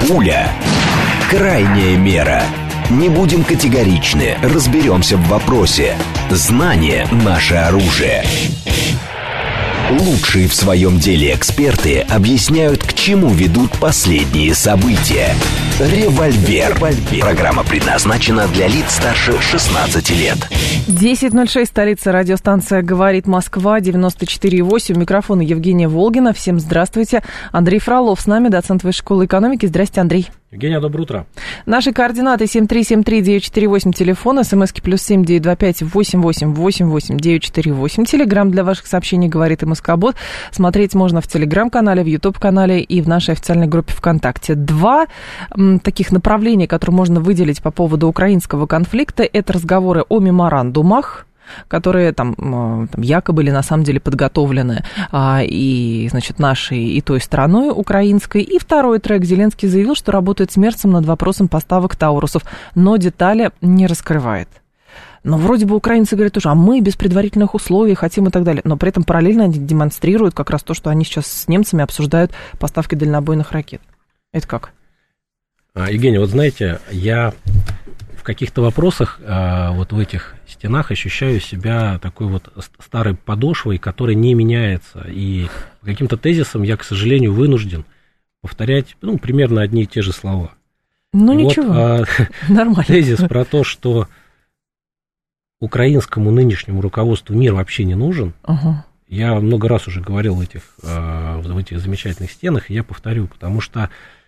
Пуля. Крайняя мера. Не будем категоричны, разберемся в вопросе. Знание – наше оружие. Лучшие в своем деле эксперты объясняют, к чему ведут последние события. Револьвер. Программа предназначена для лиц старше 16 лет. 10:06, столица, радиостанция «Говорит Москва», 94,8. Микрофон Евгения Волгина. Всем здравствуйте. Андрей Фролов с нами, доцент Высшей школы экономики. Здрасте, Андрей. Евгения, доброе утро. Наши координаты 7373948, телефон, смски +7 925 88 88 948. Телеграм для ваших сообщений «Говорит МСК-бот». Смотреть можно в Телеграм-канале, в Ютуб-канале и в нашей официальной группе ВКонтакте. Два таких направления, которые можно выделить по поводу украинского конфликта, это разговоры о меморандумах, которые там якобы или на самом деле подготовлены и, значит, нашей и той стороной украинской. И второй трек. Зеленский заявил, что работает с Мерцем над вопросом поставок таурусов, но детали не раскрывает. Но вроде бы украинцы говорят тоже, а мы без предварительных условий хотим и так далее. Но при этом параллельно они демонстрируют как раз то, что они сейчас с немцами обсуждают поставки дальнобойных ракет. Это как? Евгения, вот знаете, я в каких-то вопросах вот в этих стенах ощущаю себя такой вот старой подошвой, которая не меняется. И по каким-то тезисам я, к сожалению, вынужден повторять примерно одни и те же слова. Ну, вот, ничего, нормально. Тезис про то, что украинскому нынешнему руководству мир вообще не нужен, я много раз уже говорил в этих замечательных стенах, и я повторю, потому что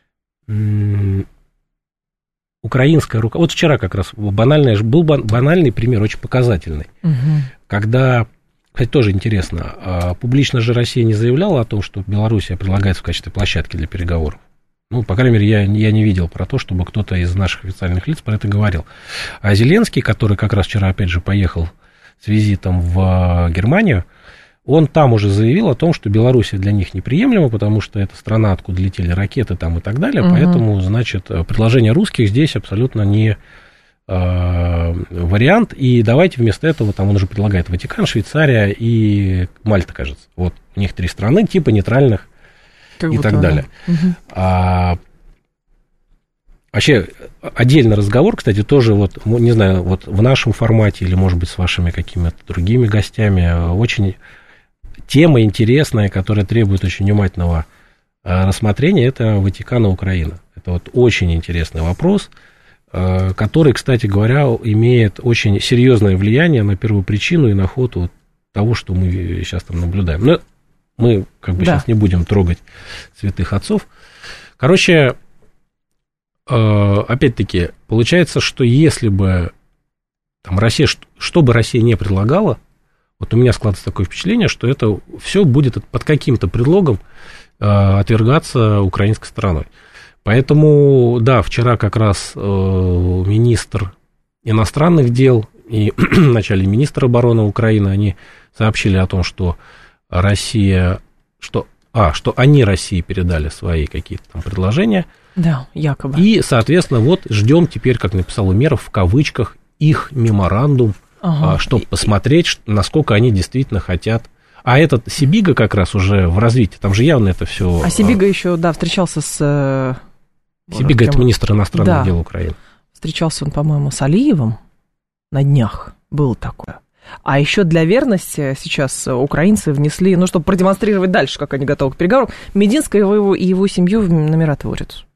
украинское руководство... Вот вчера как раз был банальный пример, очень показательный, когда, кстати, тоже интересно, публично же Россия не заявляла о том, что Белоруссия предлагается в качестве площадки для переговоров. Ну, по крайней мере, я не видел про то, чтобы кто-то из наших официальных лиц про это говорил. А Зеленский, который как раз вчера, опять же, поехал с визитом в Германию, он там уже заявил о том, что Белоруссия для них неприемлема, потому что это страна, откуда летели ракеты там и так далее, поэтому, значит, предложение русских здесь абсолютно не вариант, и давайте вместо этого, там он уже предлагает Ватикан, Швейцария и Мальта, кажется. Вот у них 3 страны типа нейтральных и так далее. Вообще, отдельный разговор, кстати, тоже, вот, не знаю, вот в нашем формате или, может быть, с вашими какими-то другими гостями, очень тема интересная, которая требует очень внимательного рассмотрения, это Ватикан и Украина. Это вот очень интересный вопрос, который, кстати говоря, имеет очень серьезное влияние на первопричину и на ход вот того, что мы сейчас там наблюдаем. Но мы как бы сейчас не будем трогать святых отцов. Короче, опять-таки, получается, что если бы там Россия, что бы Россия не предлагала, вот у меня складывается такое впечатление, что это все будет под каким-то предлогом отвергаться украинской стороной. Поэтому, да, вчера как раз министр иностранных дел и вначале министр обороны Украины, они сообщили о том, что Россия, что они России передали свои какие-то там предложения. Да, якобы. И, соответственно, вот ждем теперь, как написал Умеров, в кавычках, их меморандум, чтобы посмотреть, насколько они действительно хотят. А этот Сибига как раз уже в развитии, там же явно это все. А Сибига еще, да, встречался с... Сибига – это министр иностранных дел Украины. Встречался он, по-моему, с Алиевым на днях, было такое. А еще для верности сейчас украинцы внесли, чтобы продемонстрировать дальше, как они готовы к переговорам, Мединского и его семью в Эмиратворец.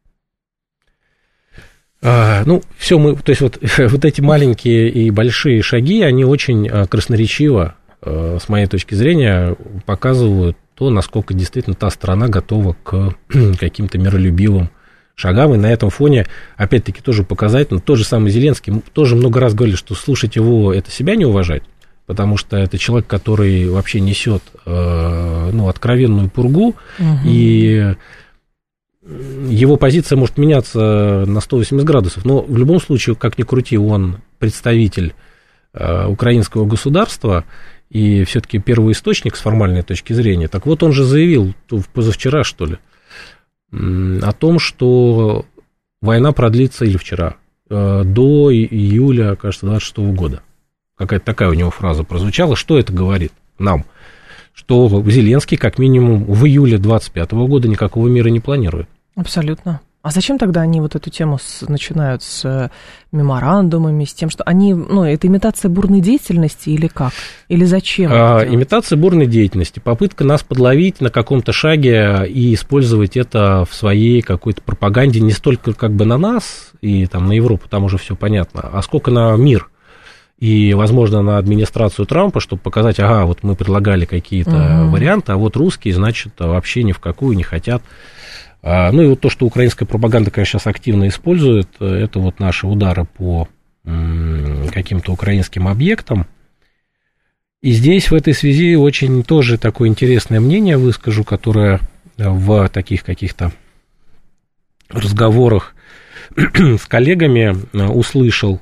Все мы, то есть вот эти маленькие и большие шаги, они очень красноречиво, с моей точки зрения, показывают то, насколько действительно та страна готова к каким-то миролюбивым шагам, и на этом фоне, опять-таки, тоже показательно, тот же самый Зеленский, тоже много раз говорили, что слушать его, это себя не уважать, потому что это человек, который вообще несет, откровенную пургу, и его позиция может меняться на 180 градусов, но в любом случае, как ни крути, он представитель украинского государства и все-таки первоисточник с формальной точки зрения. Так вот, он же заявил позавчера, что ли, о том, что война продлится, или вчера, до июля, кажется, 26 года. Какая-то такая у него фраза прозвучала. Что это говорит нам? Что Зеленский, как минимум, в июле 25 года никакого мира не планирует. Абсолютно. А зачем тогда они вот эту тему начинают с меморандумами, с тем, что они, это имитация бурной деятельности или как? Или зачем? Имитация бурной деятельности, попытка нас подловить на каком-то шаге и использовать это в своей какой-то пропаганде не столько как бы на нас и там на Европу, там уже все понятно, а сколько на мир. И, возможно, на администрацию Трампа, чтобы показать, вот мы предлагали какие-то варианты, а вот русские, значит, вообще ни в какую не хотят. И вот то, что украинская пропаганда, конечно, сейчас активно использует, это вот наши удары по каким-то украинским объектам. И здесь в этой связи очень тоже такое интересное мнение выскажу, которое в таких каких-то разговорах с коллегами услышал.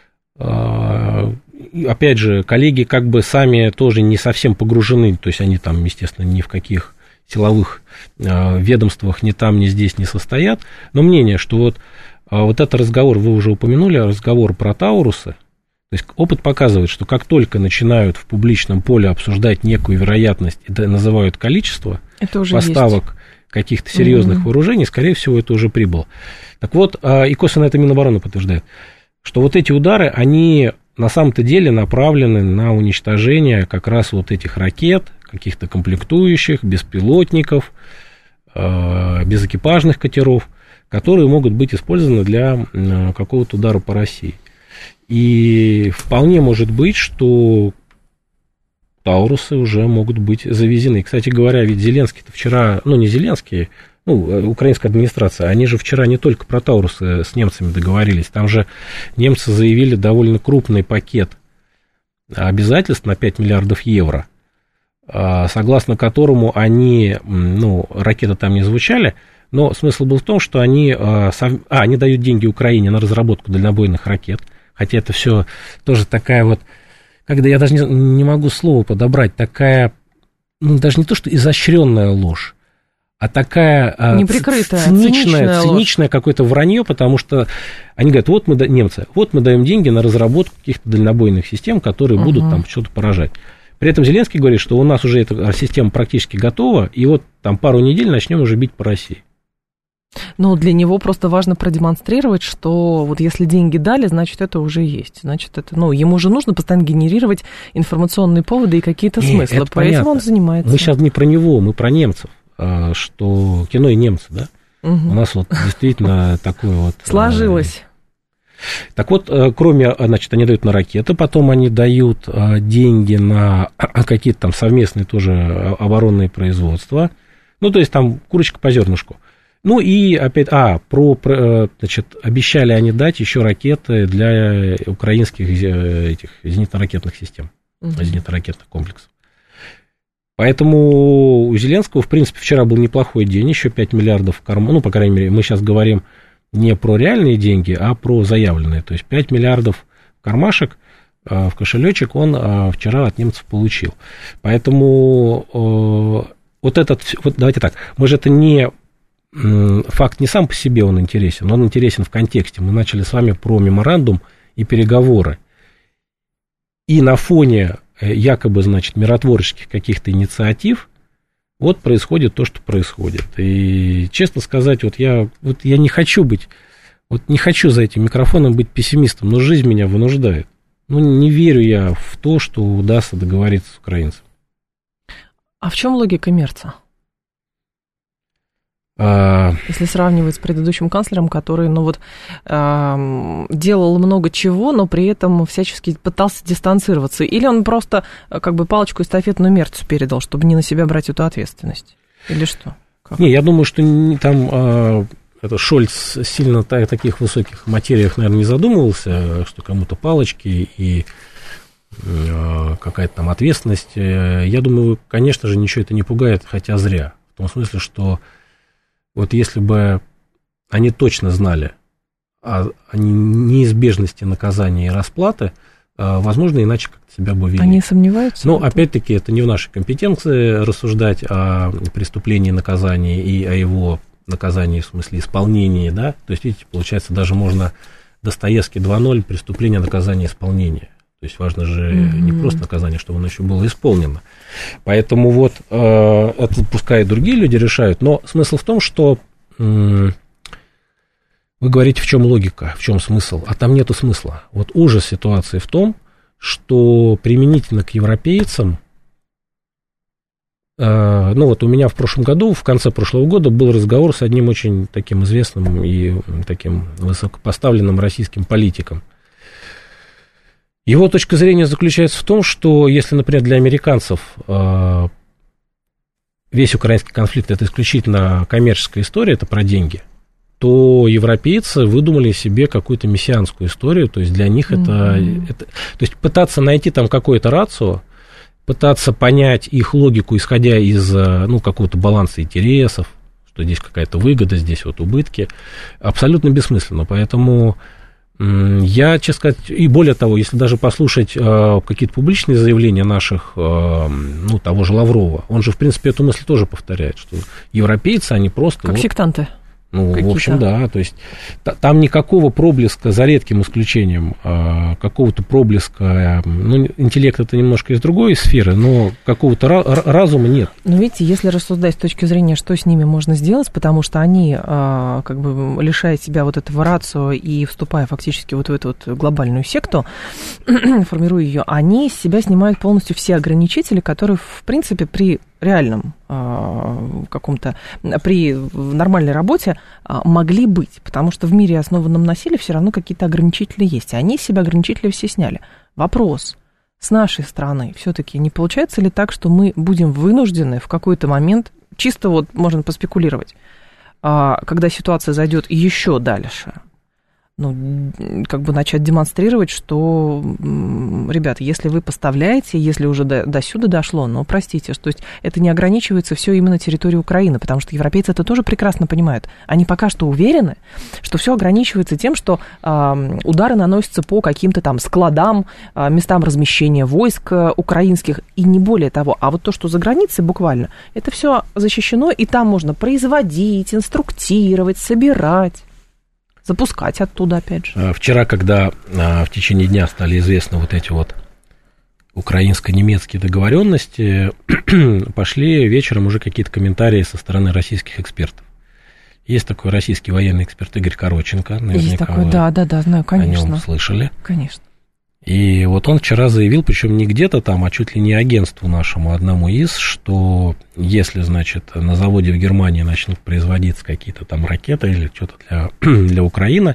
Опять же, коллеги как бы сами тоже не совсем погружены, то есть они там, естественно, ни в каких силовых ведомствах ни там, ни здесь не состоят, но мнение, что вот этот разговор, вы уже упомянули, разговор про Таурусы, то есть опыт показывает, что как только начинают в публичном поле обсуждать некую вероятность и называют количество поставок каких-то серьезных вооружений, скорее всего, это уже прибыло. Так вот, и косвенно это Минобороны подтверждает, что вот эти удары, они на самом-то деле направлены на уничтожение как раз вот этих ракет, каких-то комплектующих, беспилотников, безэкипажных катеров, которые могут быть использованы для какого-то удара по России. И вполне может быть, что Таурусы уже могут быть завезены. Кстати говоря, ведь Зеленский-то вчера, не Зеленский, украинская администрация, они же вчера не только про Таурусы с немцами договорились, там же немцы заявили довольно крупный пакет обязательств на 5 миллиардов евро, согласно которому они, ракеты там не звучали, но смысл был в том, что они дают деньги Украине на разработку дальнобойных ракет, хотя это все тоже такая вот, когда я даже не могу слово подобрать, такая, даже не то, что изощренная ложь, а такая циничное какое-то вранье, потому что они говорят, немцы, мы даем деньги на разработку каких-то дальнобойных систем, которые будут там что-то поражать. При этом Зеленский говорит, что у нас уже эта система практически готова, и вот там пару недель начнем уже бить по России. Но для него просто важно продемонстрировать, что вот если деньги дали, значит, это уже есть. Значит, это, ему же нужно постоянно генерировать информационные поводы и какие-то смыслы, поэтому понятно. Он занимается. Мы сейчас не про него, мы про немцев, что кино и немцы, да? У нас вот действительно такое вот... Сложилось. Так вот, кроме, они дают на ракеты, потом они дают деньги на какие-то там совместные тоже оборонные производства. То есть там курочка по зернышку. И опять, обещали они дать еще ракеты для украинских этих зенитно-ракетных систем, зенитно-ракетных комплексов. Поэтому у Зеленского, в принципе, вчера был неплохой день, еще 5 миллиардов в карман, по крайней мере, мы сейчас говорим не про реальные деньги, а про заявленные. То есть 5 миллиардов в кармашек, в кошелечек он вчера от немцев получил. Поэтому давайте так, это не... Факт не сам по себе он интересен, он интересен в контексте. Мы начали с вами про меморандум и переговоры. И на фоне якобы, миротворческих каких-то инициатив происходит то, что происходит. И, честно сказать, я не хочу не хочу за этим микрофоном быть пессимистом, но жизнь меня вынуждает. Не верю я в то, что удастся договориться с украинцами. А в чем логика Мерца? Если сравнивать с предыдущим канцлером, который, делал много чего, но при этом всячески пытался дистанцироваться. Или он просто палочку эстафетную Мерцу передал, чтобы не на себя брать эту ответственность? Или что? Как? Не, я думаю, что там Шольц сильно в таких высоких материях, наверное, не задумывался, что кому-то палочки и какая-то там ответственность. Я думаю, конечно же, ничего это не пугает, хотя зря. В том смысле, что если бы они точно знали о неизбежности наказания и расплаты, возможно, иначе как-то себя бы вели. Они сомневаются? Но, опять-таки, это не в нашей компетенции рассуждать о преступлении, наказании и о его наказании, в смысле исполнении, да? То есть, видите, получается, даже можно Достоевский 2.0, преступление, наказание, исполнение. То есть, важно же не просто наказание, чтобы оно еще было исполнено. Поэтому это пускай другие люди решают, но смысл в том, что вы говорите, в чем логика, в чем смысл, а там нету смысла. Вот ужас ситуации в том, что применительно к европейцам, ну вот у меня в прошлом году, в конце прошлого года был разговор с одним очень таким известным и таким высокопоставленным российским политиком. Его точка зрения заключается в том, что если, например, для американцев весь украинский конфликт – это исключительно коммерческая история, это про деньги, то европейцы выдумали себе какую-то мессианскую историю, то есть для них это то есть пытаться найти там какое-то рацио, пытаться понять их логику, исходя из, ну, какого-то баланса интересов, что здесь какая-то выгода, здесь вот убытки, абсолютно бессмысленно. Поэтому я, честно сказать, и более того, если даже послушать какие-то публичные заявления наших, ну, того же Лаврова, он же, в принципе, эту мысль тоже повторяет, что европейцы, они просто... Как сектанты. Ну, в общем, да, то есть там никакого проблеска, за редким исключением, какого-то проблеска, ну, интеллект это немножко из другой сферы, но какого-то разума нет. Но видите, если рассуждать с точки зрения, что с ними можно сделать, потому что они, как бы, лишая себя вот этого рацио и вступая фактически вот в эту вот глобальную секту, формируя ее, они с себя снимают полностью все ограничители, которые, в принципе, при реальном каком-то, при нормальной работе могли быть, потому что в мире, основанном на силе, все равно какие-то ограничители есть, и они с себя ограничители все сняли. Вопрос, с нашей стороны все-таки не получается ли так, что мы будем вынуждены в какой-то момент, чисто вот можно поспекулировать, когда ситуация зайдет еще дальше, ну, как бы начать демонстрировать, что, ребята, если вы поставляете, если уже до сюда дошло, но, простите, то есть это не ограничивается все именно территорией Украины, потому что европейцы это тоже прекрасно понимают. Они пока что уверены, что все ограничивается тем, что удары наносятся по каким-то там складам, местам размещения войск украинских, и не более того. А вот то, что за границей буквально, это все защищено, и там можно производить, инструктировать, собирать. Запускать оттуда, опять же. Вчера, когда в течение дня стали известны вот эти вот украинско-немецкие договоренности, пошли вечером уже какие-то комментарии со стороны российских экспертов. Есть такой российский военный эксперт Игорь Короченко. Есть такой, да, знаю, конечно. О нем слышали. Конечно. И вот он вчера заявил, причем не где-то там, а чуть ли не агентству нашему одному из, что если, значит, на заводе в Германии начнут производиться какие-то там ракеты или что-то для Украины,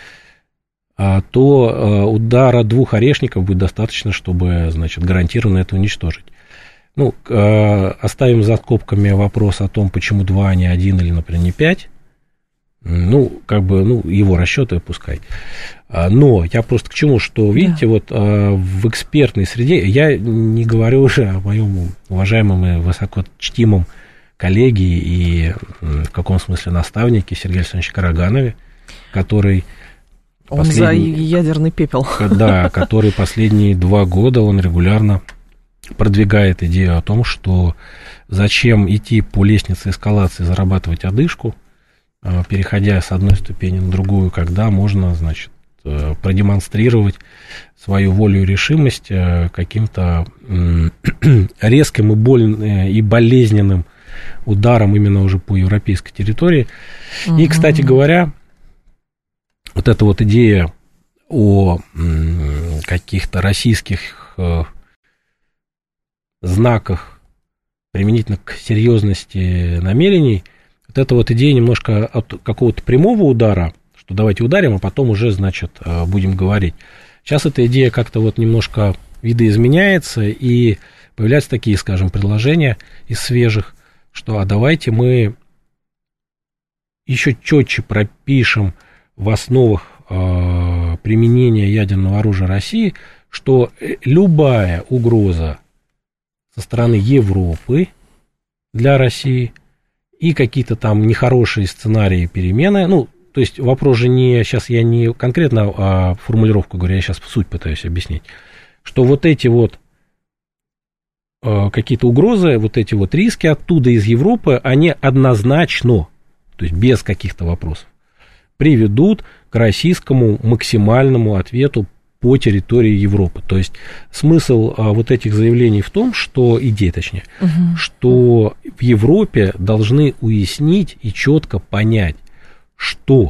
то удара 2 орешников будет достаточно, чтобы, значит, гарантированно это уничтожить. Ну, оставим за скобками вопрос о том, почему 2, а не 1 или, например, не 5. Ну, как бы, ну, его расчеты пускай. Но я просто к чему, что, видите, вот в экспертной среде, я не говорю уже о моем уважаемом и высокочтимом коллеге и в каком смысле наставнике Сергее Александровиче Караганове, который... Он за ядерный пепел. Да, который последние 2 года, он регулярно продвигает идею о том, что зачем идти по лестнице эскалации, зарабатывать одышку, переходя с одной ступени на другую, когда можно, значит, продемонстрировать свою волю и решимость каким-то резким и болезненным ударом именно уже по европейской территории. И, кстати говоря, вот эта вот идея о каких-то российских знаках применительно к серьезности намерений, вот эта вот идея немножко от какого-то прямого удара, что давайте ударим, а потом уже, значит, будем говорить. Сейчас эта идея как-то вот немножко видоизменяется, и появляются такие, скажем, предложения из свежих, что а давайте мы еще четче пропишем в основах применения ядерного оружия России, что любая угроза со стороны Европы для России и какие-то там нехорошие сценарии перемены, ну, то есть вопрос же не, сейчас я не конкретно формулировку говорю, я сейчас суть пытаюсь объяснить, что вот эти вот какие-то угрозы, вот эти вот риски оттуда из Европы, они однозначно, то есть без каких-то вопросов, приведут к российскому максимальному ответу по территории Европы. То есть смысл вот этих заявлений в том, что, идея точнее, что в Европе должны уяснить и четко понять, что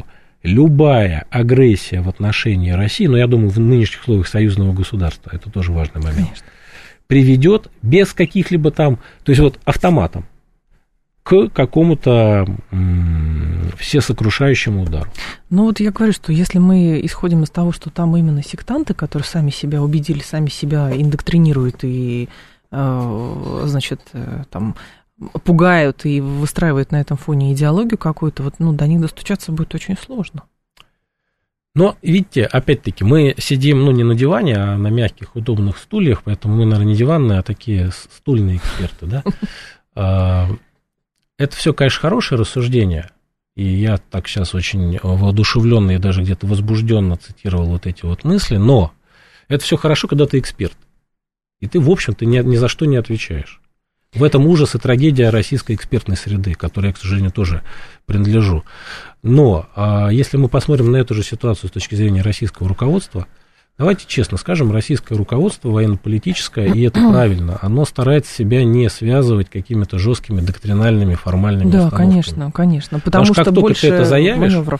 любая агрессия в отношении России, но я думаю, в нынешних условиях союзного государства, это тоже важный момент, конечно, приведет без каких-либо там, то есть вот автоматом, к какому-то всесокрушающему удару. Ну вот я говорю, что если мы исходим из того, что там именно сектанты, которые сами себя убедили, сами себя индоктринируют и, значит, там пугают и выстраивают на этом фоне идеологию какую-то, вот, ну, до них достучаться будет очень сложно. Но, видите, опять-таки, мы сидим, ну, не на диване, а на мягких, удобных стульях, поэтому мы, наверное, не диванные, а такие стульные эксперты, да. Это все, конечно, хорошее рассуждение, и я так сейчас очень воодушевленно и даже где-то возбужденно цитировал вот эти вот мысли, но это все хорошо, когда ты эксперт, и ты, в общем-то, ни за что не отвечаешь. В этом ужас и трагедия российской экспертной среды, к которой я, к сожалению, тоже принадлежу. Но если мы посмотрим на эту же ситуацию с точки зрения российского руководства, давайте честно скажем, российское руководство военно-политическое, и это правильно, оно старается себя не связывать какими-то жесткими доктринальными, формальными установками. Да, конечно, конечно. Потому что как только больше ты это заявишь, маневров.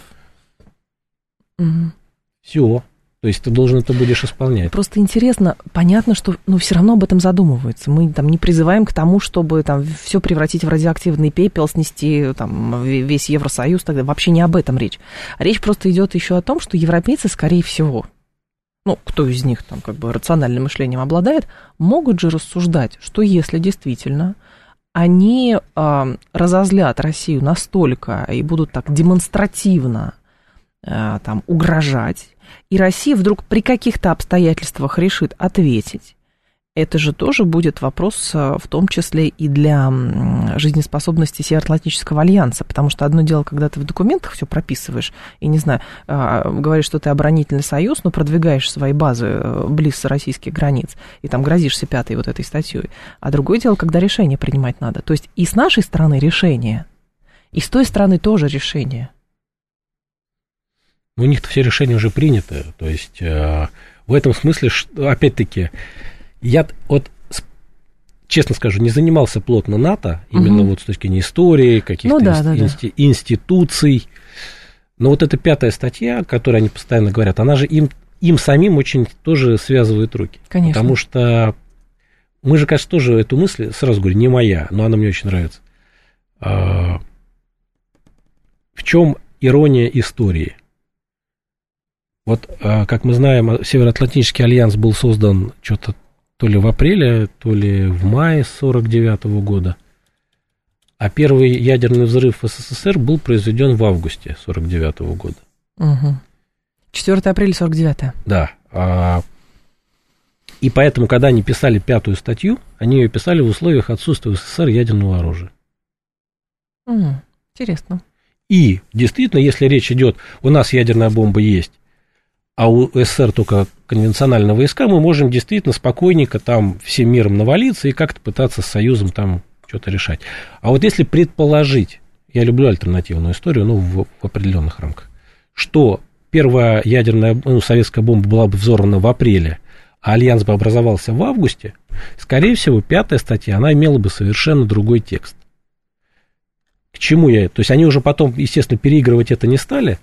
Все. То есть ты должен это будешь исполнять. Просто интересно, понятно, что все равно об этом задумываются. Мы там не призываем к тому, чтобы там все превратить в радиоактивный пепел, снести там весь Евросоюз, тогда вообще не об этом речь. Речь просто идет еще о том, что европейцы, скорее всего, ну, кто из них там как бы рациональным мышлением обладает, могут же рассуждать, что если действительно они разозлят Россию настолько и будут так демонстративно там угрожать, и Россия вдруг при каких-то обстоятельствах решит ответить, это же тоже будет вопрос, в том числе и для жизнеспособности Североатлантического альянса, потому что одно дело, когда ты в документах все прописываешь, и, не знаю, говоришь, что ты оборонительный союз, но продвигаешь свои базы близ российских границ, и там грозишься 5-й вот этой статьей, а другое дело, когда решение принимать надо. То есть и с нашей стороны решение, и с той стороны тоже решение. У них-то все решения уже приняты, то есть в этом смысле, опять-таки, я вот, честно скажу, не занимался плотно НАТО, именно вот с точки зрения истории, каких-то институций, но вот эта 5-я статья, о которой они постоянно говорят, она же им самим очень тоже связывает руки. Конечно. Потому что мы же, кажется, тоже эту мысль, сразу говорю, не моя, но она мне очень нравится. В чем ирония истории? Вот, как мы знаем, Североатлантический альянс был создан что-то то ли в апреле, то ли в мае 1949 года, а первый ядерный взрыв в СССР был произведен в августе 1949 года. Угу. 4 апреля 1949. Да. И поэтому, когда они писали 5-ю статью, они ее писали в условиях отсутствия в СССР ядерного оружия. Интересно. И действительно, если речь идет, у нас ядерная бомба есть, а у СССР только конвенциональные войска, мы можем действительно спокойненько там всем миром навалиться и как-то пытаться с Союзом там что-то решать. А вот если предположить, я люблю альтернативную историю, ну, в определенных рамках, что первая ядерная, советская бомба была бы взорвана в апреле, а альянс бы образовался в августе, скорее всего, 5-я статья, она имела бы совершенно другой текст. К чему я это? То есть они уже потом, естественно, переигрывать это не стали,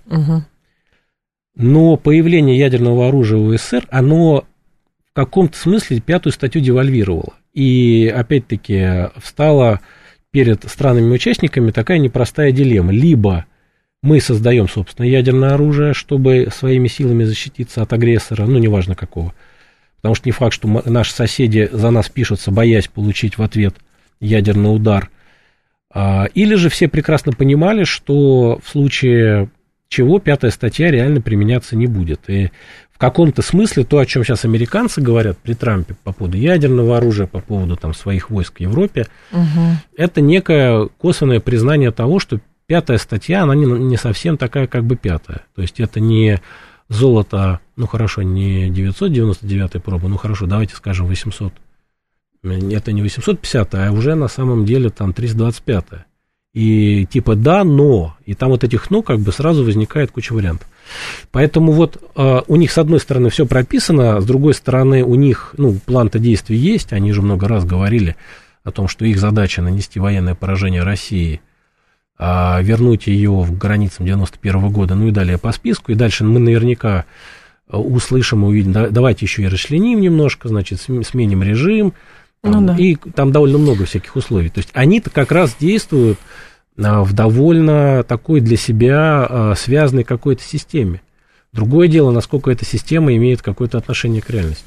но появление ядерного оружия в СССР, оно в каком-то смысле 5-ю статью девальвировало. И, опять-таки, встала перед странами-участниками такая непростая дилемма. Либо мы создаем, собственно, ядерное оружие, чтобы своими силами защититься от агрессора, ну, неважно какого. Потому что не факт, что наши соседи за нас пишутся, боясь получить в ответ ядерный удар. Или же все прекрасно понимали, что в случае чего 5-я статья реально применяться не будет. И в каком-то смысле то, о чем сейчас американцы говорят при Трампе по поводу ядерного оружия, по поводу там своих войск в Европе, это некое косвенное признание того, что 5-я статья, она не совсем такая, как бы 5-я. То есть это не золото, ну хорошо, не 999-я проба, ну хорошо, давайте скажем 800. Это не 850-я, а уже на самом деле там 325-я. И типа да, но, и там вот этих но как бы сразу возникает куча вариантов. Поэтому вот у них с одной стороны все прописано, с другой стороны у них, ну, план-то действий есть, они же много раз говорили о том, что их задача нанести военное поражение России вернуть ее к границам 91 года, ну и далее по списку, и дальше мы наверняка услышим и увидим, давайте еще и расчленим немножко, значит, сменим режим, и там довольно много всяких условий. То есть они-то как раз действуют в довольно такой для себя связанной какой-то системе. Другое дело, насколько эта система имеет какое-то отношение к реальности.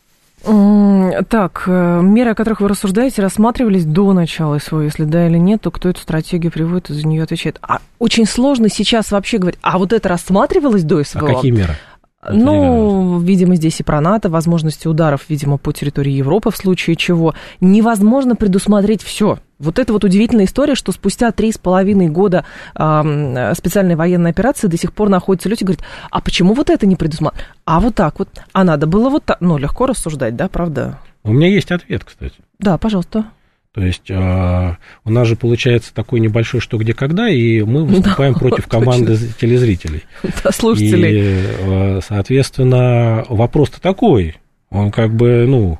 Так, меры, о которых вы рассуждаете, рассматривались до начала СВО. Если да или нет, то кто эту стратегию приводит и за нее отвечает? Очень сложно сейчас вообще говорить, а вот это рассматривалось до СВО? А какие меры? Ну, видимо, здесь и про НАТО, возможности ударов, видимо, по территории Европы, в случае чего. Невозможно предусмотреть все. Вот это вот удивительная история, что спустя 3,5 года специальной военной операции до сих пор находятся люди и говорят, а почему вот это не предусмотрено? А вот так вот. А надо было вот так. Ну, легко рассуждать, да, правда? У меня есть ответ, кстати. Да, пожалуйста. То есть у нас же получается такой небольшой «что, где, когда», и мы выступаем против команды телезрителей. Да, слушателей. И, соответственно, вопрос-то такой, он как бы, ну,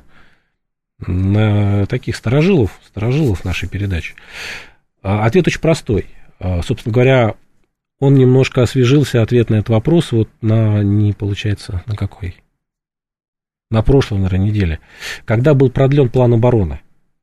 на таких старожилов нашей передачи. Ответ очень простой. Собственно говоря, он немножко освежился, ответ на этот вопрос, вот не получается, на какой? На прошлой, наверное, неделе. Когда был продлен план обороны.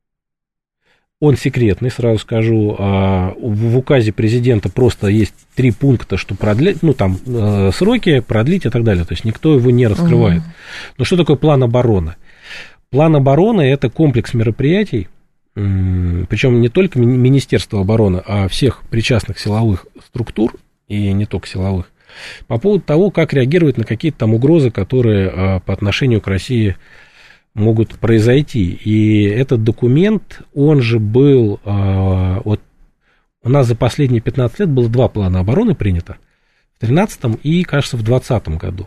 Он секретный, сразу скажу. В указе президента просто есть 3 пункта, что продлить, ну, там, сроки продлить и так далее. То есть никто его не раскрывает. Но что такое план обороны? План обороны – это комплекс мероприятий, причем не только Министерство обороны, а всех причастных силовых структур, и не только силовых, по поводу того, как реагировать на какие-то там угрозы, которые по отношению к России могут произойти. И этот документ, он же был, вот у нас за последние 15 лет было 2 плана обороны принято, в 2013 и, кажется, в 2020 году.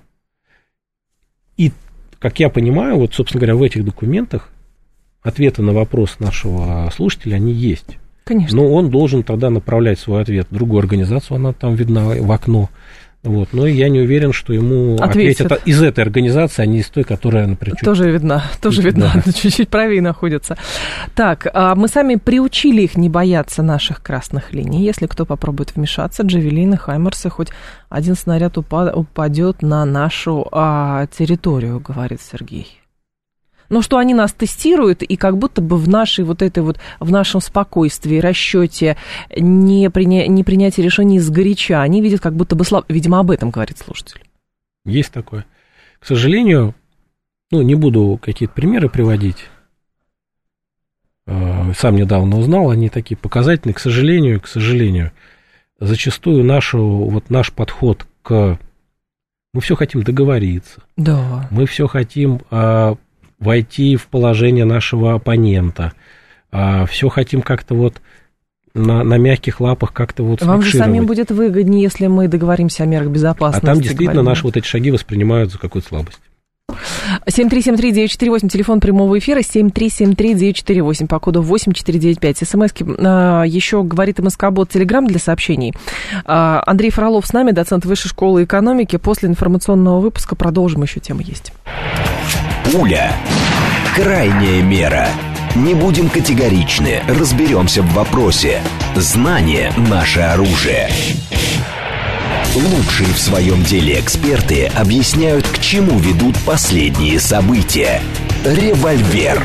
И, как я понимаю, вот, собственно говоря, в этих документах ответы на вопрос нашего слушателя, они есть. Конечно. Но он должен тогда направлять свой ответ в другую организацию, она там видна в окно. Вот. Но я не уверен, что ему ответят из этой организации, а не из той, которая, например... Тоже видна, да. Чуть-чуть правее находится. Так, мы сами приучили их не бояться наших красных линий. Если кто попробует вмешаться, джавелины, хаймерсы, хоть один снаряд упадет на нашу территорию, говорит Сергей. Ну, что они нас тестируют, и как будто бы в нашей вот этой вот, в нашем спокойствии, расчете, не принятии решений сгоряча, они видят как будто бы слабо. Видимо, об этом говорит слушатель. Есть такое. К сожалению, ну, не буду какие-то примеры приводить. Сам недавно узнал, они такие показательные. К сожалению, зачастую наш подход к... Мы все хотим договориться. Да. Мы все хотим... войти в положение нашего оппонента. Все хотим как-то вот на мягких лапах как-то вот сфиксировать. Вам же самим будет выгоднее, если мы договоримся о мерах безопасности. А там действительно наши вот эти шаги воспринимают за какую-то слабость. 7373948, телефон прямого эфира, 7373948, по коду 8495. СМСки еще говорит МСК-бот Телеграм для сообщений. Андрей Фролов с нами, доцент Высшей школы экономики. После информационного выпуска продолжим, еще тема есть. Пуля. Крайняя мера. Не будем категоричны, разберемся в вопросе. Знание – наше оружие. Лучшие в своем деле эксперты объясняют, к чему ведут последние события. Револьвер.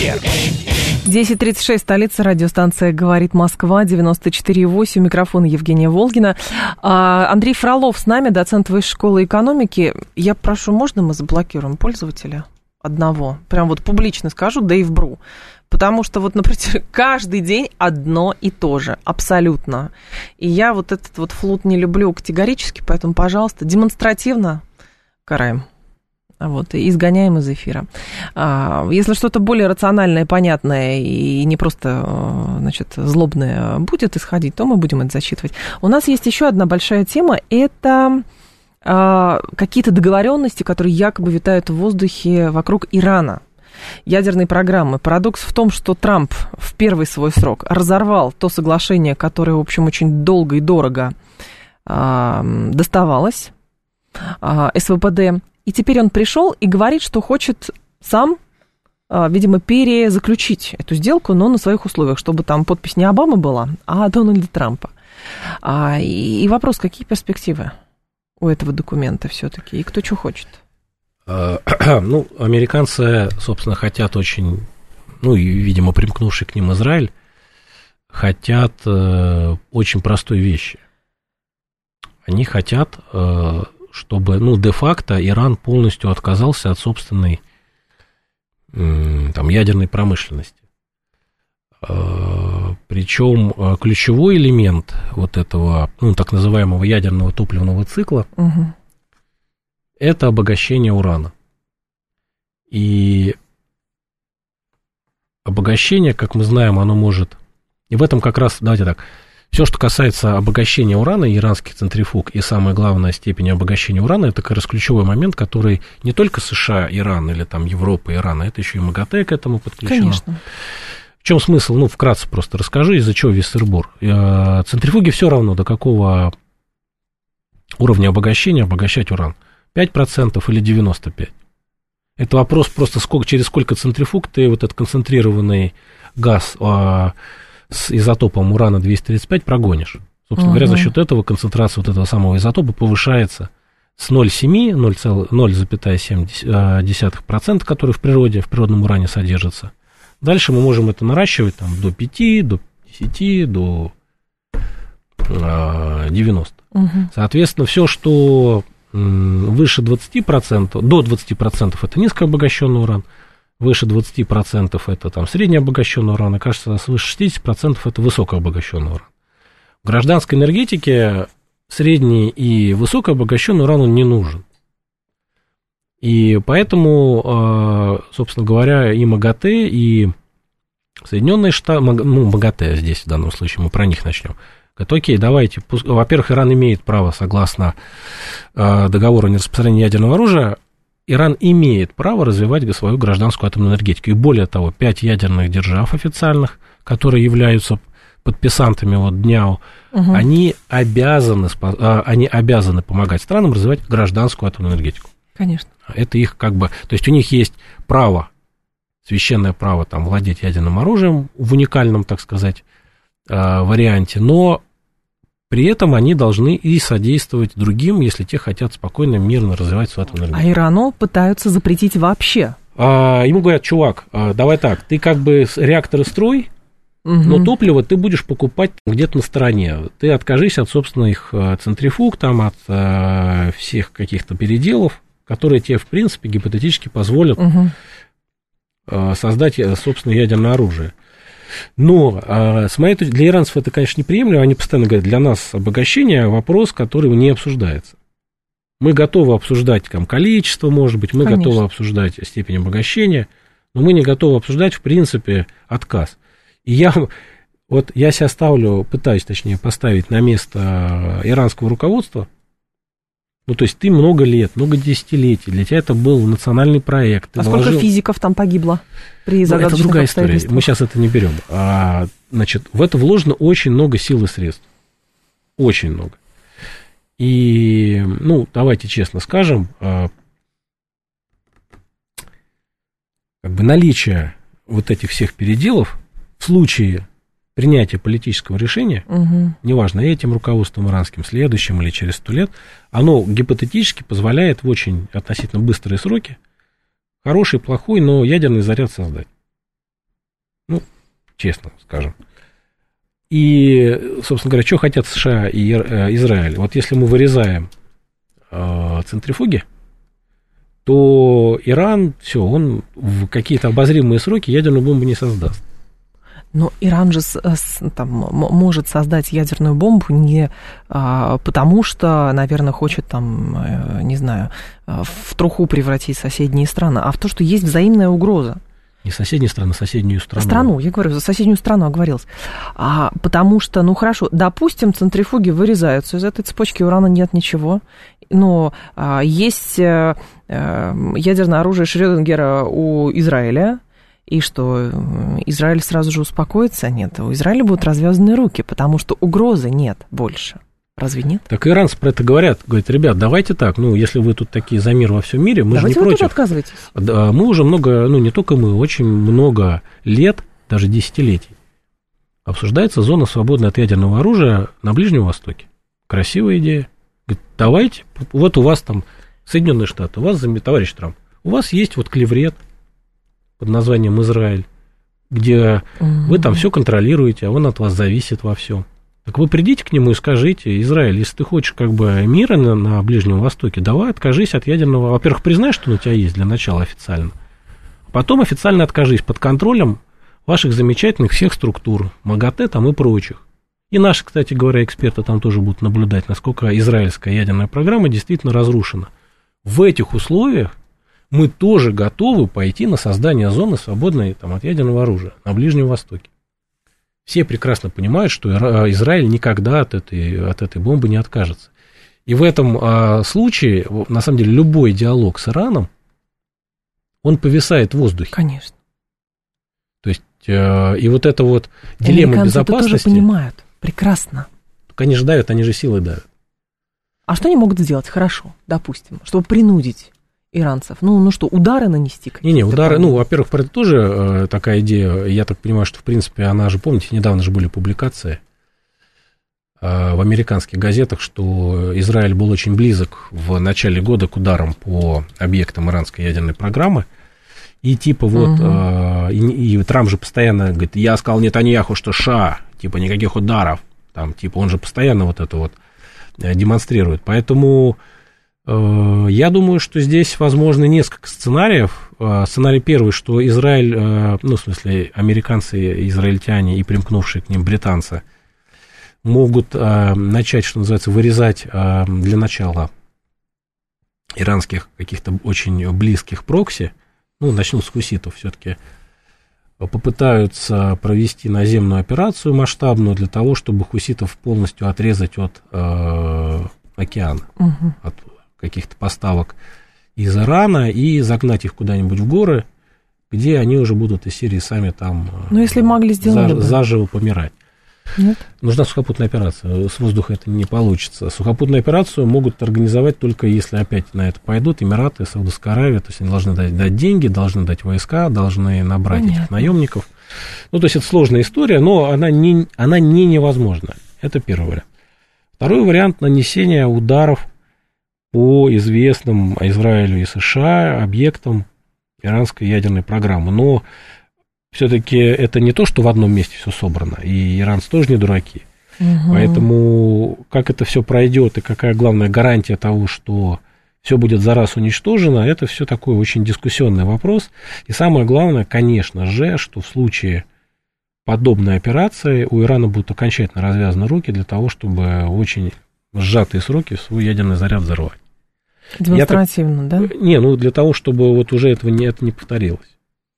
10:36, столица, радиостанция «Говорит Москва», 94,8, микрофон Евгения Волгина. Андрей Фролов с нами, доцент Высшей школы экономики. Я прошу, можно мы заблокируем пользователя одного? Прям вот публично скажу, Дэйв Бру. Потому что вот, например, каждый день одно и то же, абсолютно. И я вот этот вот флут не люблю категорически, поэтому, пожалуйста, демонстративно караем. Вот, и изгоняем из эфира. Если что-то более рациональное, понятное и не просто, значит, злобное будет исходить, то мы будем это зачитывать. У нас есть еще одна большая тема, это какие-то договоренности, которые якобы витают в воздухе вокруг Ирана. Ядерной программы. Парадокс в том, что Трамп в первый свой срок разорвал то соглашение, которое, в общем, очень долго и дорого доставалось СВПД. И теперь он пришел и говорит, что хочет сам, видимо, перезаключить эту сделку, но на своих условиях, чтобы там подпись не Обамы была, а Дональда Трампа. И вопрос, какие перспективы у этого документа все-таки, и кто что хочет? Ну, американцы, собственно, хотят очень, ну, и, видимо, примкнувший к ним Израиль, хотят очень простой вещи. Они хотят, чтобы, ну, де-факто Иран полностью отказался от собственной там, ядерной промышленности. Причем ключевой элемент вот этого, ну, так называемого ядерного топливного цикла это обогащение урана. И обогащение, как мы знаем, оно может... И в этом как раз, давайте так, все, что касается обогащения урана, иранских центрифуг, и самая главная степень обогащения урана, это как раз ключевой момент, который не только США, Иран, или там Европа, Иран, а это еще и МАГАТЭ к этому подключено. Конечно. В чем смысл? Ну, вкратце просто расскажи, из-за чего весь сыр-бор. Центрифуги все равно, до какого уровня обогащения обогащать уран. 5% или 95%. Это вопрос просто, через сколько центрифуг ты вот этот концентрированный газ с изотопом урана-235 прогонишь. Собственно говоря, за счет этого концентрация вот этого самого изотопа повышается с 0,7%, который в природе, в природном уране содержится. Дальше мы можем это наращивать там, до 5, до 10, до 90. Соответственно, все, что выше 20%, до 20% это низкообогащенный уран, выше 20% это там среднеобогащенный уран, и, кажется, свыше 60% это высокообогащенный уран. В гражданской энергетике средний и высокообогащенный уран он не нужен. И поэтому, собственно говоря, и МАГАТЭ, и Соединенные Штаты, ну, МАГАТЭ здесь в данном случае, мы про них начнем. Говорят, окей, давайте, во-первых, Иран имеет право, согласно договору о нераспространении ядерного оружия, Иран имеет право развивать свою гражданскую атомную энергетику. И более того, 5 ядерных держав официальных, которые являются подписантами вот ДНЯУ, они обязаны помогать странам развивать гражданскую атомную энергетику. Конечно. Это их как бы... То есть у них есть право, священное право там, владеть ядерным оружием в уникальном, так сказать, варианте, но при этом они должны и содействовать другим, если те хотят спокойно, мирно развивать свою атомную энергетику. А Ирану пытаются запретить вообще. Ему говорят, чувак, давай так, ты как бы реакторы строй, но топливо ты будешь покупать где-то на стороне. Ты откажись от собственных центрифуг, там, от всех каких-то переделов, которые тебе, в принципе, гипотетически позволят создать собственное ядерное оружие. Но с моей точки зрения, для иранцев это, конечно, неприемлемо. Они постоянно говорят, для нас обогащение вопрос, который не обсуждается. Мы готовы обсуждать там, количество, может быть, мы готовы обсуждать степень обогащения, но мы не готовы обсуждать, в принципе, отказ. И я себя пытаюсь поставить на место иранского руководства. Ну, то есть ты много лет, много десятилетий, для тебя это был национальный проект. Сколько физиков там погибло при загадочных это другая история, обстоятельствах? мы сейчас это не берем. Значит, в это вложено очень много сил и средств. Очень много. И, ну, давайте честно скажем, как бы наличие вот этих всех переделов в случае принятия политического решения, неважно, этим руководством иранским, следующим или через 100 лет, оно гипотетически позволяет в очень относительно быстрые сроки хороший, плохой, но ядерный заряд создать. Ну, честно скажем. И, собственно говоря, что хотят США и Израиль? Вот если мы вырезаем центрифуги, то Иран, все, он в какие-то обозримые сроки ядерную бомбу не создаст. Но Иран же там, может создать ядерную бомбу не потому, что, наверное, хочет там, не знаю, в труху превратить соседние страны, а в то, что есть взаимная угроза. Не соседние страны, а соседнюю страну. Страну, я говорю, за соседнюю страну оговорилась. Потому что, ну хорошо, допустим, центрифуги вырезаются, из этой цепочки урана нет ничего, но есть ядерное оружие Шрёдингера у Израиля. И что, Израиль сразу же успокоится? Нет, у Израиля будут развязаны руки, потому что угрозы нет больше. Разве нет? Так иранцы про это говорят. Говорят, ребят, давайте так, ну, если вы тут такие за мир во всем мире, мы давайте же не против. Давайте вы тут отказываетесь. Мы уже много, ну, не только мы, очень много лет, даже десятилетий, обсуждается зона, свободная от ядерного оружия на Ближнем Востоке. Красивая идея. Говорит, давайте, вот у вас там Соединенные Штаты, у вас, товарищ Трамп, у вас есть вот клеврет под названием Израиль, где вы там все контролируете, а он от вас зависит во всем. Так вы придите к нему и скажите: Израиль, если ты хочешь как бы мира на Ближнем Востоке, давай откажись от ядерного. Во-первых, признай, что он у тебя есть для начала официально. Потом официально откажись под контролем ваших замечательных всех структур, МАГАТЭ там и прочих. И наши, кстати говоря, эксперты там тоже будут наблюдать, насколько израильская ядерная программа действительно разрушена. В этих условиях мы тоже готовы пойти на создание зоны, свободной там, от ядерного оружия на Ближнем Востоке. Все прекрасно понимают, что Израиль никогда от этой бомбы не откажется. И в этом случае, на самом деле, любой диалог с Ираном, он повисает в воздухе. Конечно. То есть, и вот эта вот дилемма безопасности... это тоже понимают прекрасно. Они же давят, они же силой давят. А что они могут сделать? Хорошо, допустим, чтобы принудить иранцев? Ну что, удары нанести? Удары, во-первых, это тоже такая идея, я так понимаю, что, в принципе, она же, помните, недавно же были публикации в американских газетах, что Израиль был очень близок в начале года к ударам по объектам иранской ядерной программы, и типа вот, и Трамп же постоянно говорит: я сказал Нетаньяху, что типа никаких ударов, там, типа он же постоянно вот это вот демонстрирует, поэтому... Я думаю, что здесь возможно несколько сценариев. Сценарий первый, что Израиль, в смысле, американцы, израильтяне и примкнувшие к ним британцы могут начать, что называется, вырезать для начала иранских каких-то очень близких прокси, начнут с хуситов все-таки, попытаются провести наземную операцию масштабную для того, чтобы хуситов полностью отрезать от океана, от каких-то поставок из Ирана и загнать их куда-нибудь в горы, где они уже будут из Сирии сами там если могли сделать, заживо помирать. Нет? Нужна сухопутная операция, с воздуха это не получится. Сухопутную операцию могут организовать только если опять на это пойдут Эмираты, Саудовская Аравия, то есть они должны дать деньги, должны дать войска, должны набрать этих наемников. То есть это сложная история, но она не невозможна. Это первый вариант. Второй вариант — нанесения ударов по известным Израилю и США объектам иранской ядерной программы. Но все-таки это не то, что в одном месте все собрано, и иранцы тоже не дураки. Поэтому как это все пройдет и какая главная гарантия того, что все будет за раз уничтожено, это все такой очень дискуссионный вопрос. И самое главное, конечно же, что в случае подобной операции у Ирана будут окончательно развязаны руки для того, чтобы в очень сжатые сроки свой ядерный заряд взорвать. Демонстративно, да? Для того, чтобы вот уже это не повторилось.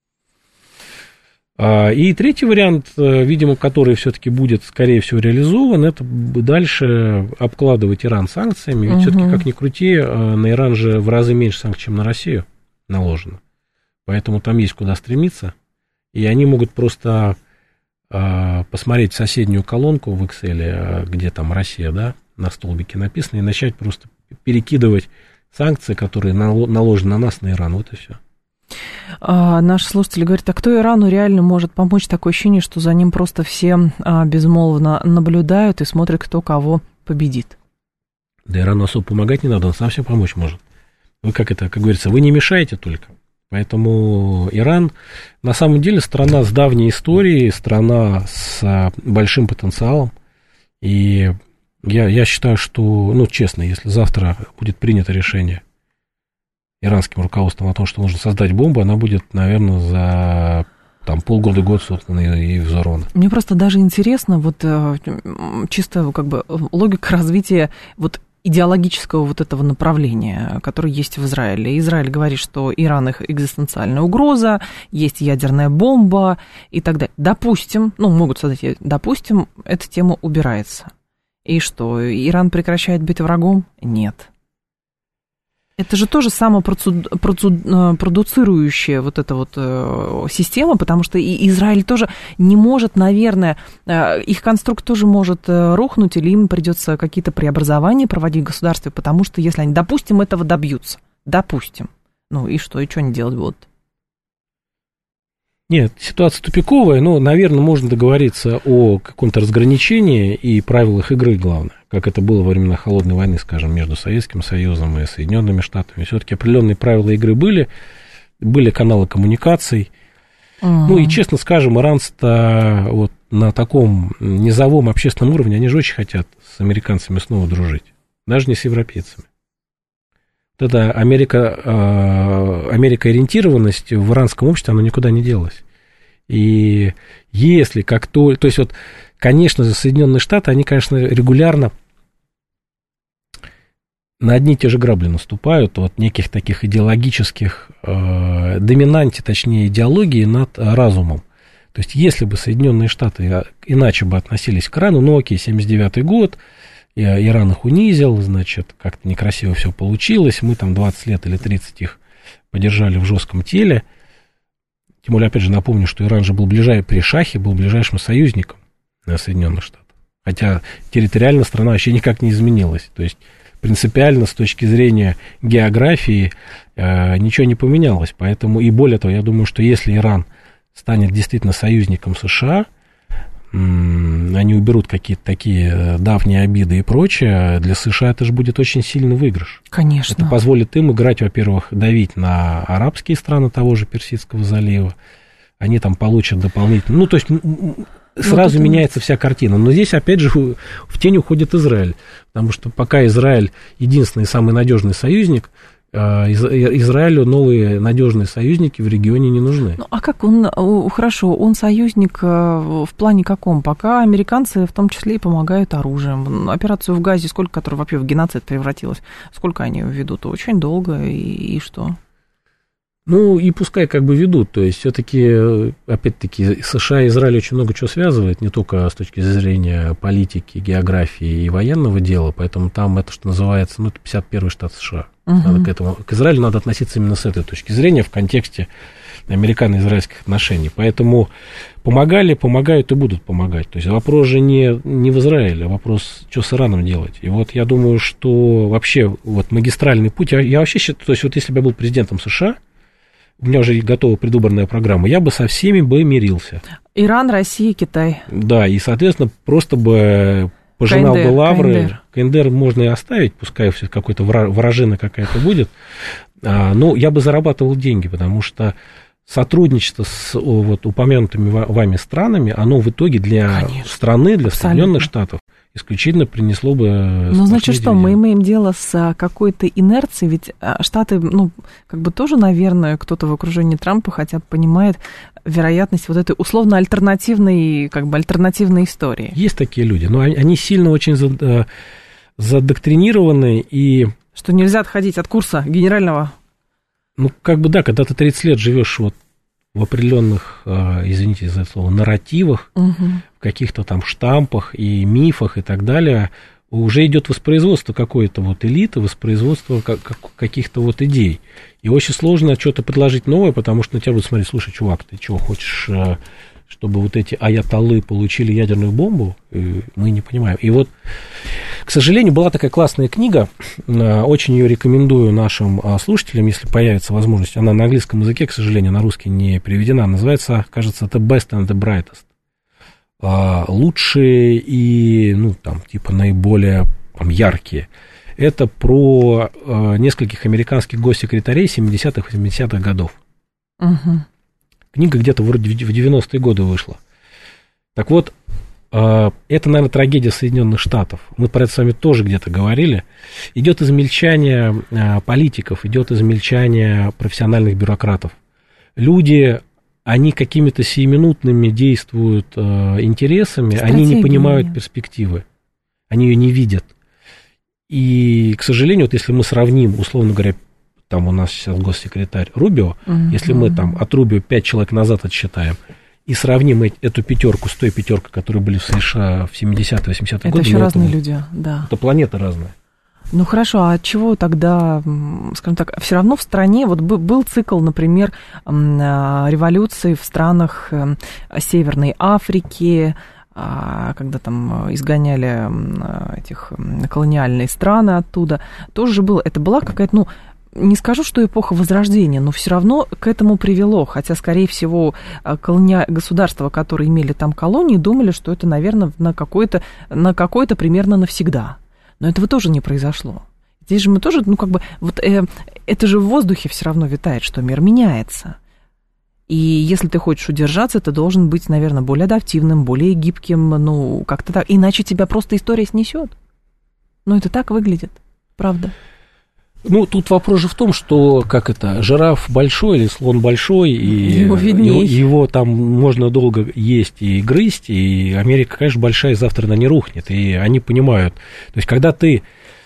И третий вариант, видимо, который все-таки будет, скорее всего, реализован, это дальше обкладывать Иран санкциями. Ведь все-таки, как ни крути, на Иран же в разы меньше санкций, чем на Россию наложено. Поэтому там есть куда стремиться. И они могут просто посмотреть соседнюю колонку в Excel, где там Россия, да, на столбике написано, и начать просто перекидывать санкции, которые наложены на нас, на Иран. Вот и все. Наши слушатели говорят: а кто Ирану реально может помочь? Такое ощущение, что за ним просто все безмолвно наблюдают и смотрят, кто кого победит. Да Ирану особо помогать не надо, он сам себе помочь может. Вы как говорится, вы не мешаете только. Поэтому Иран на самом деле страна с давней историей, страна с большим потенциалом. И я считаю, что, честно, если завтра будет принято решение иранским руководством о том, что нужно создать бомбу, она будет, наверное, за полгода-год создана и взорвана. Мне просто даже интересно, чисто логика развития идеологического этого направления, которое есть в Израиле. Израиль говорит, что Иран их экзистенциальная угроза, есть ядерная бомба и так далее. Допустим, эта тема убирается. И что, Иран прекращает быть врагом? Нет. Это же тоже самопродуцирующая система, потому что и Израиль тоже не может, наверное, их конструкт тоже может рухнуть, или им придется какие-то преобразования проводить в государстве, потому что если они, допустим, этого добьются, и что они делать будут? Нет, ситуация тупиковая, но, наверное, можно договориться о каком-то разграничении и правилах игры, главное, как это было во времена Холодной войны, скажем, между Советским Союзом и Соединенными Штатами. Все-таки определенные правила игры были каналы коммуникаций. Ну и, честно скажем, иранцы-то вот на таком низовом общественном уровне, они же очень хотят с американцами снова дружить, даже не с европейцами. Вот эта америкоориентированность в иранском обществе, она никуда не делась. И если то есть вот, конечно же, Соединенные Штаты, они, конечно, регулярно на одни и те же грабли наступают от неких таких идеологических, доминанте, точнее, идеологии над разумом. То есть если бы Соединенные Штаты иначе бы относились к Ирану, ну окей, 79-й год, Иран их унизил, значит, как-то некрасиво все получилось, мы там 20 лет или 30 их подержали в жестком теле. Тем более, опять же, напомню, что Иран же был при Шахе был ближайшим союзником Соединенных Штатов. Хотя территориально страна вообще никак не изменилась. То есть принципиально с точки зрения географии ничего не поменялось. Поэтому, и более того, я думаю, что если Иран станет действительно союзником США, они уберут какие-то такие давние обиды и прочее, для США это же будет очень сильный выигрыш. Конечно. Это позволит им играть, во-первых, давить на арабские страны того же Персидского залива, они там получат дополнительно, ну, то есть сразу меняется вся картина. Но здесь, опять же, в тень уходит Израиль, потому что пока Израиль единственный и самый надежный союзник, Израилю новые надежные союзники в регионе не нужны. Ну, а как он, хорошо, он союзник в плане каком? Пока американцы в том числе и помогают оружием. Операцию в Газе, которая вообще в геноцид превратилась, сколько они ведут? Очень долго, и что? Ну, и пускай как бы ведут, то есть все-таки, опять-таки, США и Израиль очень много чего связывает, не только с точки зрения политики, географии и военного дела, поэтому там это, что называется, ну, это 51-й штат США. Надо к Израилю надо относиться именно с этой точки зрения в контексте американо-израильских отношений. Поэтому помогают и будут помогать. То есть вопрос же не в Израиле, а вопрос, что с Ираном делать. И вот я думаю, что вообще вот магистральный путь, я вообще считаю, то есть вот если бы я был президентом США, у меня уже готова предвыборная программа, я бы со всеми бы мирился. Иран, Россия, Китай. Да, и, соответственно, просто бы пожинал бы лавры. КНДР можно и оставить, пускай все какой-то вражина какая-то будет, но я бы зарабатывал деньги, потому что сотрудничество с вот упомянутыми вами странами, оно в итоге для страны, для Соединенных Штатов исключительно принесло бы... Ну, значит, что, мы имеем дело с какой-то инерцией, ведь Штаты, ну, как бы тоже, наверное, кто-то в окружении Трампа хотя бы понимает вероятность вот этой условно-альтернативной, как бы альтернативной истории. Есть такие люди, но они сильно очень задоктринированы и... Что нельзя отходить от курса генерального? Ну, как бы да, когда ты 30 лет живешь вот в определенных, извините за это слово, нарративах, в каких-то там штампах и мифах и так далее, уже идет воспроизводство какой-то вот элиты, воспроизводство каких-то вот идей. И очень сложно что-то предложить новое, потому что на тебя будут смотреть: слушай, чувак, ты чего, хочешь, чтобы вот эти аятоллы получили ядерную бомбу? И мы не понимаем. И вот, к сожалению, была такая классная книга, очень ее рекомендую нашим слушателям, если появится возможность. Она на английском языке, к сожалению, на русский не переведена. Называется, кажется, The Best and the Brightest. Лучшие и, ну, там, типа, наиболее там, яркие. Это про нескольких американских госсекретарей 70-х, 80-х годов. Книга где-то вроде в 90-е годы вышла. Так вот, это, наверное, трагедия Соединенных Штатов. Мы про это с вами тоже где-то говорили. Идет измельчание политиков, идет измельчание профессиональных бюрократов. Люди, они какими-то сиюминутными действуют интересами, они не понимают перспективы, они ее не видят. И, к сожалению, вот если мы сравним, условно говоря, там у нас сейчас госсекретарь Рубио, если мы там от Рубио 5 человек назад отсчитаем, и сравним эту пятерку с той пятеркой, которые были в США в 70-е, 80-е годы. Это еще разные люди, да. Это планета разная. Ну хорошо, а чего тогда, скажем так, все равно в стране, вот был цикл, например, революций в странах Северной Африки, когда там изгоняли этих колониальные страны оттуда, тоже же было, это была какая-то, ну, не скажу, что эпоха Возрождения, но все равно к этому привело. Хотя, скорее всего, государства, которые имели там колонии, думали, что это, наверное, на какое-то примерно навсегда. Но этого тоже не произошло. Здесь же мы тоже, это же в воздухе все равно витает, что мир меняется. И если ты хочешь удержаться, ты должен быть, наверное, более адаптивным, более гибким, как-то так. Иначе тебя просто история снесет. Это так выглядит, правда. Тут вопрос же в том, что, жираф большой или слон большой, и его там можно долго есть и грызть, и Америка, конечно, большая, и завтра она не рухнет, и они понимают. То есть, когда ты...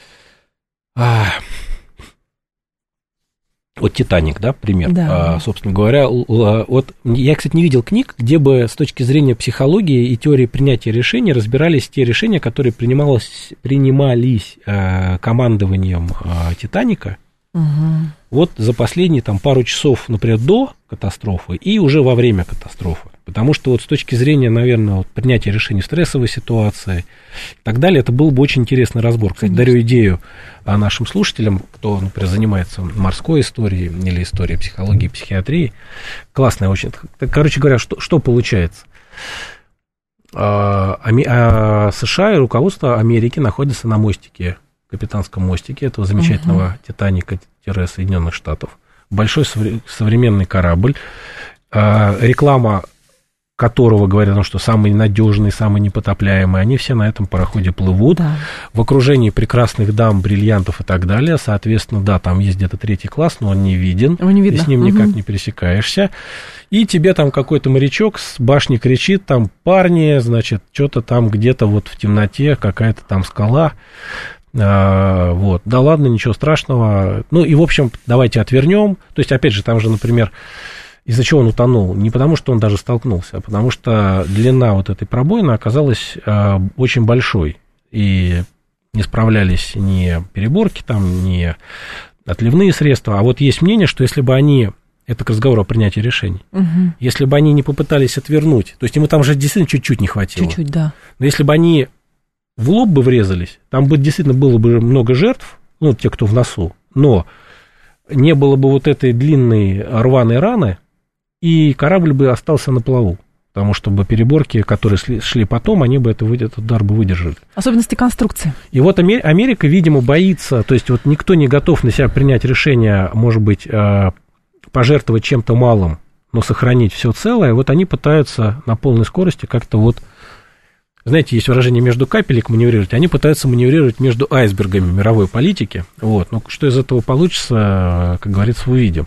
Вот «Титаник», да, пример, да. Собственно говоря, я, кстати, не видел книг, где бы с точки зрения психологии и теории принятия решений разбирались те решения, которые принимались командованием «Титаника». Угу. Вот за последние пару часов, например, до катастрофы и уже во время катастрофы. Потому что с точки зрения, наверное, принятия решений в стрессовой ситуации и так далее, это был бы очень интересный разбор. Кстати, дарю идею нашим слушателям, кто, например, занимается морской историей или историей психологии и психиатрии. Классная очень. Короче говоря, что получается? США и руководство Америки находятся на мостике, капитанском мостике этого замечательного «Титаника» Соединенных Штатов. Большой современный корабль, реклама которого говорят, что самый надежный, самый непотопляемый, они все на этом пароходе плывут, да. В окружении прекрасных дам, бриллиантов и так далее, соответственно, да, там есть где-то 3 класс, но он не виден, ты с ним никак не пересекаешься, и тебе там какой-то морячок с башни кричит, там, парни, значит, что-то там где-то в темноте, какая-то там скала, да ладно, ничего страшного, и, в общем, давайте отвернем, то есть, опять же, там же, например, из-за чего он утонул? Не потому, что он даже столкнулся, а потому что длина этой пробоины оказалась очень большой, и не справлялись ни переборки, ни отливные средства, а есть мнение, что если бы они, это к разговору о принятии решений, если бы они не попытались отвернуть, то есть ему там же действительно чуть-чуть не хватило. Чуть-чуть, да. Но если бы они в лоб бы врезались, там бы действительно было бы много жертв, те, кто в носу, но не было бы этой длинной рваной раны, и корабль бы остался на плаву, потому что переборки, которые шли потом, они бы этот удар бы выдержали. Особенности конструкции. И Америка, видимо, боится, то есть никто не готов на себя принять решение, может быть, пожертвовать чем-то малым, но сохранить все целое, они пытаются на полной скорости как-то знаете, есть выражение «между капелек маневрировать», они пытаются маневрировать между айсбергами мировой политики, что из этого получится, как говорится, увидим.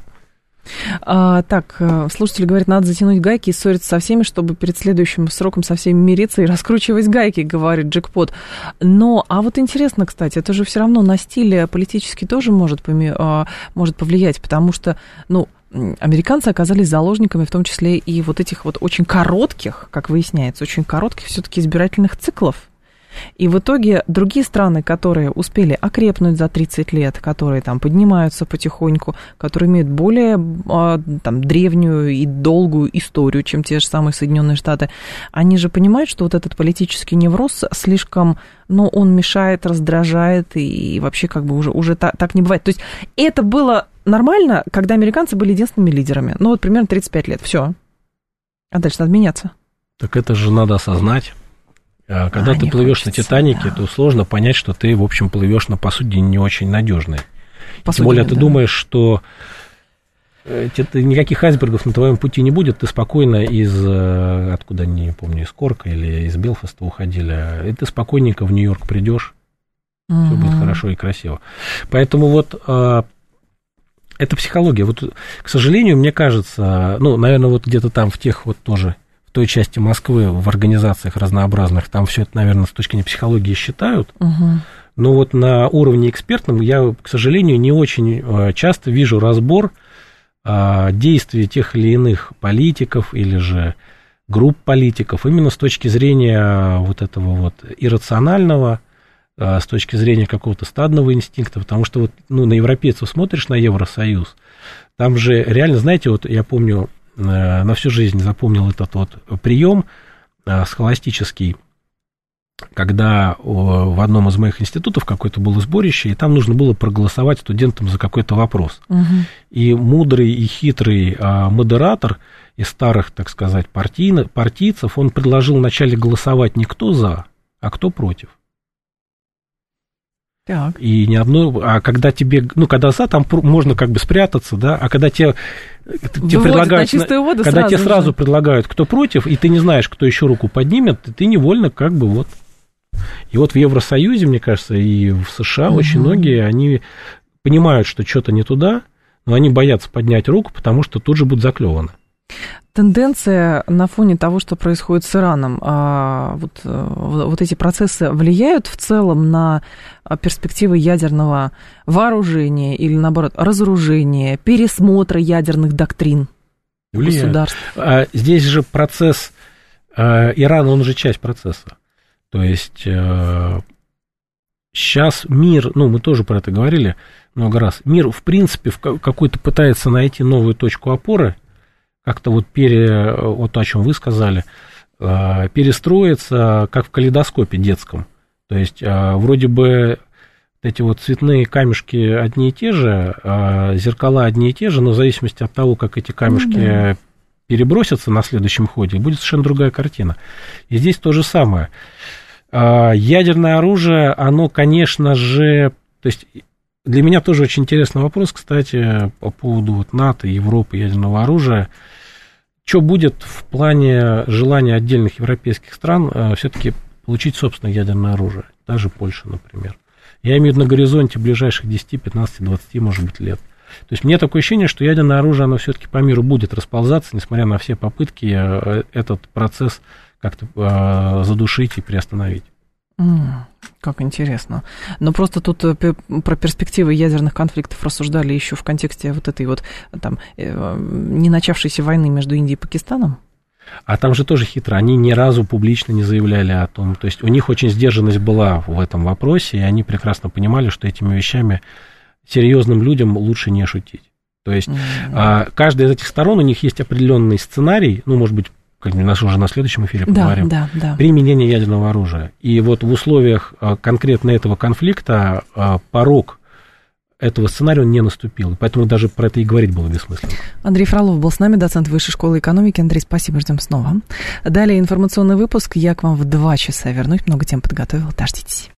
Слушатель говорит, надо затянуть гайки и ссориться со всеми, чтобы перед следующим сроком со всеми мириться и раскручивать гайки, говорит Джекпот. Интересно, кстати, это же все равно на стиле политический тоже может повлиять, потому что, американцы оказались заложниками, в том числе и этих очень коротких, как выясняется, очень коротких все-таки избирательных циклов. И в итоге другие страны, которые успели окрепнуть за 30 лет, которые поднимаются потихоньку, которые имеют более древнюю и долгую историю, чем те же самые Соединенные Штаты, они же понимают, что этот политический невроз слишком, он мешает, раздражает, и вообще уже так не бывает. То есть это было нормально, когда американцы были единственными лидерами. Примерно 35 лет, все. А дальше надо меняться. Так это же надо осознать. Когда ты плывешь на «Титанике», то сложно понять, что ты, в общем, плывешь на посуде не очень надежной. Тем более ты думаешь, что никаких айсбергов на твоем пути не будет, ты спокойно откуда, не помню, из Корка или из Белфаста уходили, и ты спокойненько в Нью-Йорк придешь, все будет хорошо и красиво. Поэтому это психология. К сожалению, мне кажется, наверное, где-то там в тех тоже в той части Москвы, в организациях разнообразных, там все это, наверное, с точки зрения психологии считают, но на уровне экспертном я, к сожалению, не очень часто вижу разбор действий тех или иных политиков или же групп политиков именно с точки зрения этого иррационального, с точки зрения какого-то стадного инстинкта, потому что на европейцев смотришь, на Евросоюз, там же реально, знаете, я помню, на всю жизнь запомнил этот прием схоластический, когда в одном из моих институтов какое-то было сборище, и там нужно было проголосовать студентам за какой-то вопрос. И мудрый и хитрый модератор из старых, так сказать, партийцев, он предложил вначале голосовать не кто за, а кто против. Так. И ни одно, а когда тебе, когда за, там можно как бы спрятаться, да, а когда тебе предлагают, когда тебе сразу предлагают, кто против, и ты не знаешь, кто еще руку поднимет, ты невольно как бы вот. И вот в Евросоюзе, мне кажется, и в США очень многие, они понимают, что что-то не туда, но они боятся поднять руку, потому что тут же будут заклеваны. Тенденция на фоне того, что происходит с Ираном, вот эти процессы влияют в целом на перспективы ядерного вооружения или, наоборот, разоружения, пересмотра ядерных доктрин государств? Здесь же процесс Ирана, он же часть процесса. То есть сейчас мир, мы тоже про это говорили много раз, мир, в принципе, какой-то пытается найти новую точку опоры, как-то вот о чем вы сказали, перестроиться, как в калейдоскопе детском. То есть вроде бы эти вот цветные камешки одни и те же, зеркала одни и те же, но в зависимости от того, как эти камешки перебросятся на следующем ходе, будет совершенно другая картина. И здесь то же самое. Ядерное оружие, оно, конечно же, то есть для меня тоже очень интересный вопрос, кстати, по поводу НАТО, Европы, ядерного оружия. Что будет в плане желания отдельных европейских стран все-таки получить собственное ядерное оружие, даже Польша, например. Я имею в виду на горизонте ближайших 10, 15, 20, может быть, лет. То есть мне такое ощущение, что ядерное оружие, оно все-таки по миру будет расползаться, несмотря на все попытки этот процесс как-то задушить и приостановить. Как интересно. Но просто тут про перспективы ядерных конфликтов рассуждали еще в контексте вот этой вот там не начавшейся войны между Индией и Пакистаном. А там же тоже хитро. Они ни разу публично не заявляли о том. То есть у них очень сдержанность была в этом вопросе, и они прекрасно понимали, что этими вещами серьезным людям лучше не шутить. То есть каждая из этих сторон, у них есть определенный сценарий, может быть, нас уже на следующем эфире поговорим, применение ядерного оружия. И вот в условиях конкретно этого конфликта порог этого сценария не наступил. Поэтому даже про это и говорить было бессмысленно. Андрей Фролов был с нами, доцент Высшей школы экономики. Андрей, спасибо, ждем снова. Далее информационный выпуск. Я к вам в 2 часа вернусь. Много тем подготовила. Дождитесь.